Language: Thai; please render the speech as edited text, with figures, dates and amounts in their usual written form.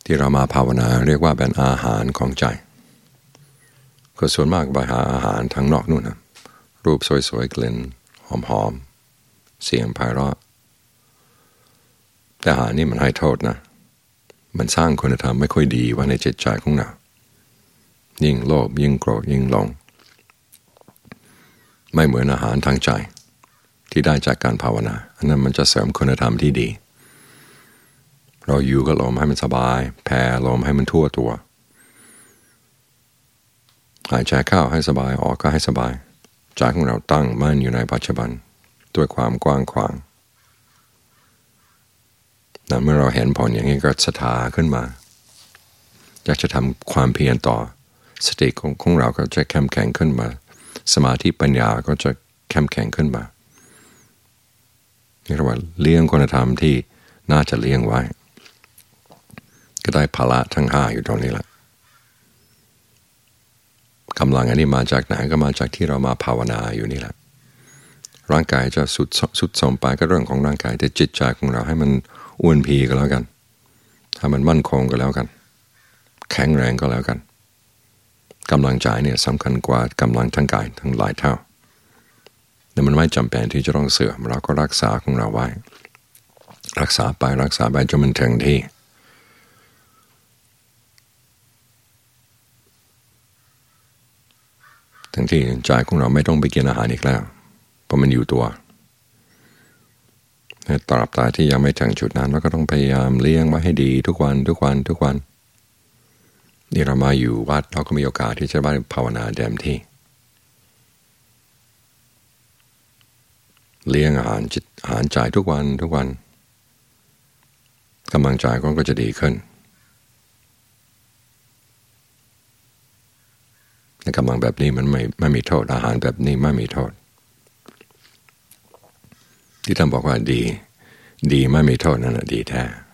ที่เรามาภาวนาเรียกว่าเป็นอาหารของใจก็ส่วนมากไปหาอาหารทางนอกนู่นนะรูปสวยๆกลิ่นหอมๆเสียงไพเราะแต่อาหารนี่มันให้โทษนะมันสร้างคุณธรรมไม่ค่อยดีไว้ในจิตใจของเรายิ่งโลภยิ่งโกรธยิ่งหลงไม่เหมือนอาหารทางใจที่ได้จากการภาวนาอันนั้นมันจะเสริมคุณธรรมที่ดีเราอยู่กับลมให้มันสบายแผ่ลมให้มันทั่วตัวหายใจเข้าให้สบายออกก็ให้สบายใจของเราตั้งมั่นอยู่ในปัจจุบันด้วยความกว้างขวางเมื่อเราเห็นผลอย่างนี้ก็ศรัทธาขึ้นมาอยากจะทำความเพียรต่อสติของเราก็จะเข้มแข็งขึ้นมาสมาธิปัญญาก็จะเข้มแข็งขึ้นมานี่เรียกว่าเลี้ยงคุณธรรมที่น่าจะเลี้ยงไว้ก็ได้พละทั้งห้าอยู่ตรงนี้แหละกำลังอันนี้มาจากไหนก็มาจากที่เรามาภาวนาอยู่นี่แหละร่างกายจะสุดโทรมไปก็เรื่องของร่างกายแต่จิตใจของเราให้มันอ้วนพีก็แล้วกันให้มันมั่นคงก็แล้วกันแข็งแรงก็แล้วกันกำลังใจเนี่ยสำคัญกว่ากำลังทั้งกายทั้งหลายเท่าแต่มันไม่จำเป็นที่จะต้องเสื่อมเราก็รักษาของเราไว้รักษาไปจนมันถึงที่ใจของเราไม่ต้องไปกินอาหารอีกแล้วเพราะมันอยู่ตัวตราบใดที่ยังไม่ถึงจุดนั้นเราก็ต้องพยายามเลี้ยงไว้ให้ดีทุกวันนี่เรามาอยู่วัดเราก็มีโอกาสที่จะได้ภาวนาเต็มที่เลี้ยงอาหารใจทุกวันกำลังใจก็จะดีขึ้นกำลังแบบนี้มันไม่มีโทษอาหารแบบนี้ไม่มีโทษที่ท่านบอกว่าดีไม่มีโทษนั่นแหละดีแท้